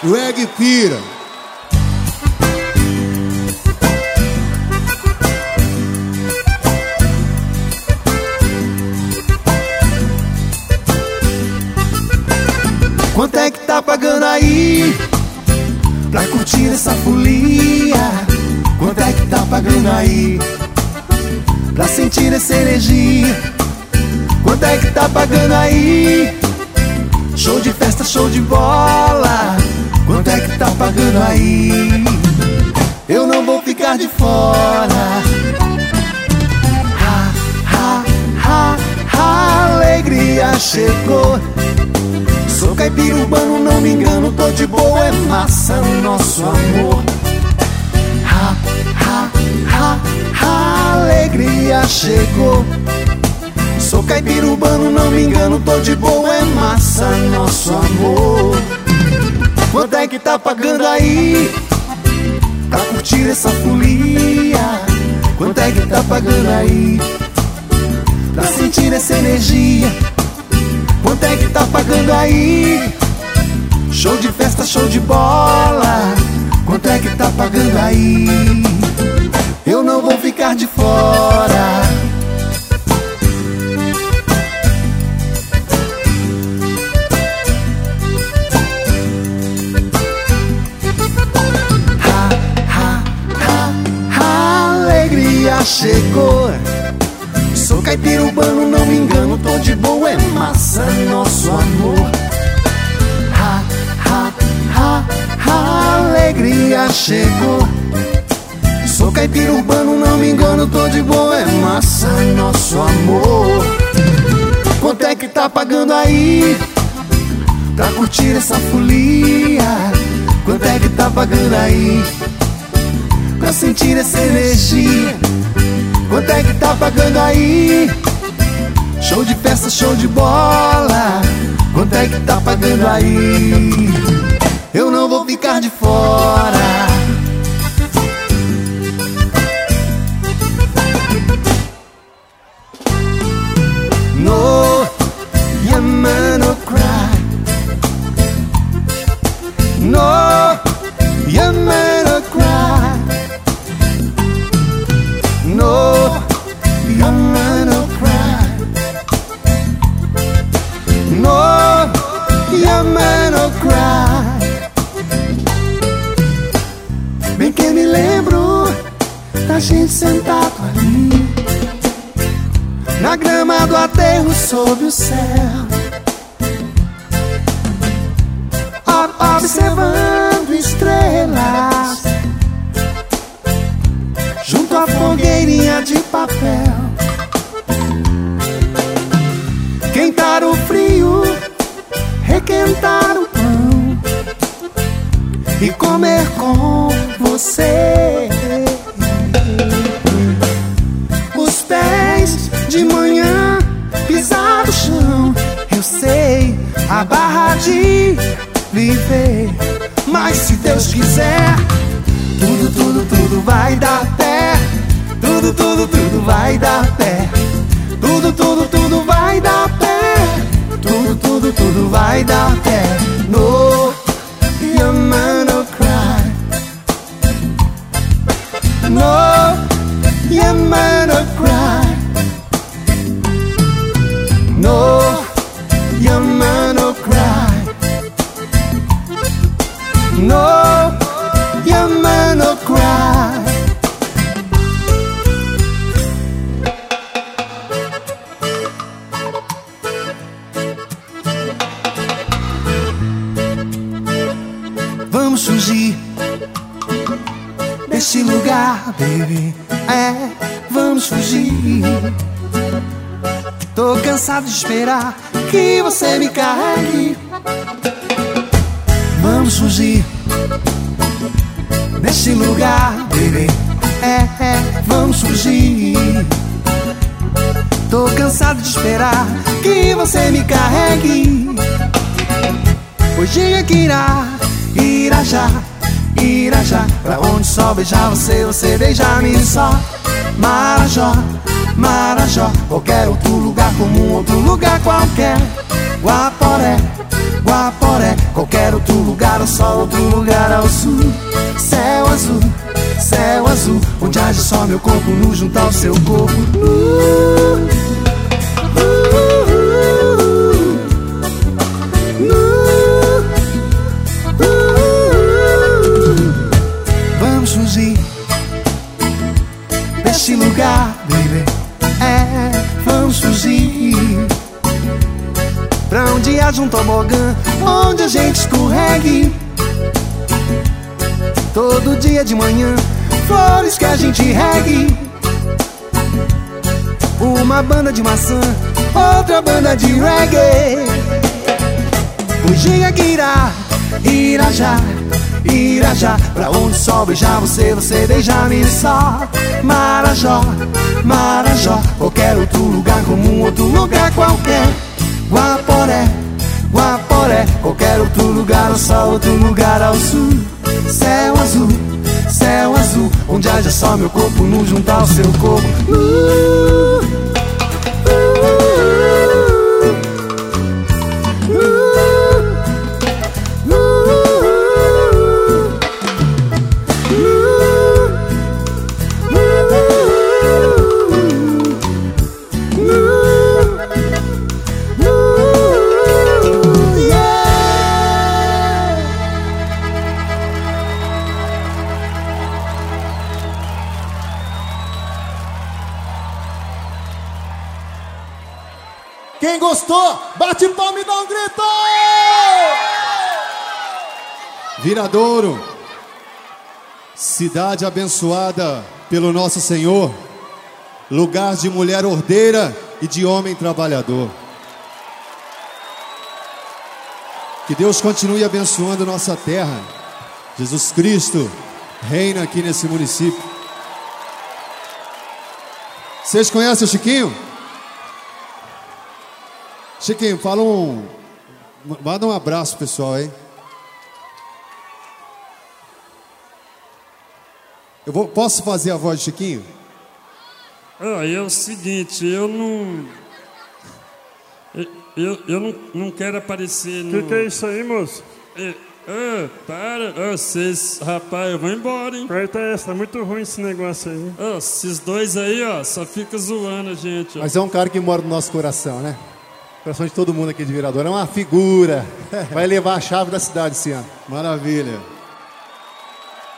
Reggae Pira. Quanto é que tá pagando aí pra curtir essa folia? Quanto é que tá pagando aí pra sentir essa energia? Quanto é que tá pagando aí? Show de festa, show de bola. Quanto é que tá pagando aí? Eu não vou ficar de fora. Ha, ha, ha, ha, alegria chegou. Sou caipira urbano, não me engano, tô de boa, é massa o nosso amor. Ha, ha, ha, ha, alegria chegou. Sou caipira urbano, não me engano, tô de boa, é massa nosso amor. Quanto é que tá pagando aí pra curtir essa folia? Quanto é que tá pagando aí pra sentir essa energia? Quanto é que tá pagando aí? Show de festa, show de bola. Quanto é que tá pagando aí? Eu não vou ficar de fora. Chegou. Sou caipira urbano, não me engano, tô de boa, é massa nosso amor. Ha, ha, ha, ha, alegria chegou. Sou caipira urbano, não me engano, tô de boa, é massa nosso amor. Quanto é que tá pagando aí pra curtir essa folia? Quanto é que tá pagando aí pra sentir essa energia? Quanto é que tá pagando aí? Show de festa, show de bola. Quanto é que tá pagando aí? Eu não vou ficar de fora. No, yeah man, no cry. No, yeah man, no cry. No, young man, no cry. No, young man, no cry. Bem que me lembro da gente sentado ali na grama do aterro sob o céu, observando estrelas junto à fogueirinha de papel. Quentar o frio, requentar o pão e comer com você. Os pés de manhã pisar no chão, eu sei a barra de viver. Mas se Deus quiser, tudo vai dar pé. Tudo vai dar pé. Tudo vai dar pé. Tudo vai dar pé. No, young man, no cry. No, young man, no cry. No, young man, no cry. No, young man, no cry. Vamos fugir desse lugar, baby. É, vamos fugir. Tô cansado de esperar que você me carregue. Vamos fugir desse lugar, baby. É, vamos fugir. Tô cansado de esperar que você me carregue. Pois diga que irá já pra onde só beijar você, você beija-me só. Marajó, Marajó, qualquer outro lugar comum, outro lugar qualquer. Guaporé, Guaporé, qualquer outro lugar ou só outro lugar ao sul. Céu azul, onde age só meu corpo nu junto ao seu corpo nu. Vamos fugir deste lugar, baby. Vamos fugir pra onde haja um tobogã, onde a gente escorregue. Todo dia de manhã, flores que a gente regue. Uma banda de maçã, outra banda de reggae. Bugigangueira, Irajá, Irajá, pra onde o sol beijar você, você beija-me só. Marajó, Marajó, qualquer outro lugar comum, outro lugar qualquer. Guaporé, Guaporé, qualquer outro lugar ou só outro lugar ao sul. Céu azul, onde haja só meu corpo nu junto ao seu corpo Quem gostou, bate palma e dá um grito! Viradouro, cidade abençoada pelo nosso Senhor, lugar de mulher ordeira e de homem trabalhador. Que Deus continue abençoando nossa terra. Jesus Cristo reina aqui nesse município. Vocês conhecem o Chiquinho? Chiquinho, manda um abraço pessoal aí. Posso fazer a voz de Chiquinho? É o seguinte, eu não quero aparecer no... Que é isso aí, moço? Vocês, rapaz, eu vou embora, hein? Corta essa, tá muito ruim esse negócio aí. Esses dois aí, só fica zoando a gente. Mas é um cara que mora no nosso coração, né? Coração de todo mundo aqui de Viradouro. É uma figura. Vai levar a chave da cidade esse ano. Maravilha.